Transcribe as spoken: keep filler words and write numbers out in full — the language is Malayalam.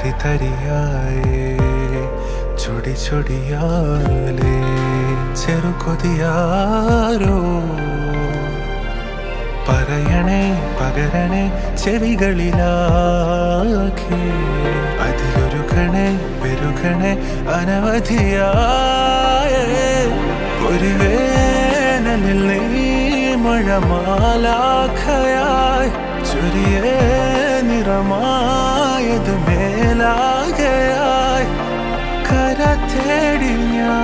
തരി തരിയായേ ചൊടി ചൊടിയാലേ ചെറുകൊതിയാരോ പറയണേ പകരണേ ചെവികളിലാകെ അതിലൊരുകണേ പെരുകണേ അനവധിയായേ ഒരു വേനലിൽ നീ മഴമാലാഖയായി ചൊരിയേ നിറമായത് മേലാകയായി കര തേടി ഞാൻ